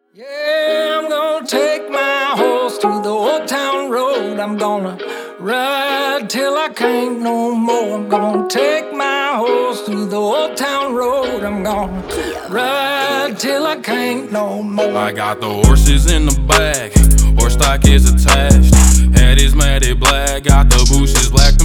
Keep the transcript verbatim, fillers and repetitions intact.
Yeah, I'm gonna take my horse to the old town road. I'm gonna ride till I can't no more. I'm gonna take my horse to the old town road. I'm gonna ride till I can't no more. I got the horses in the back, horse stock is attached. Head is matted black, got the bushes black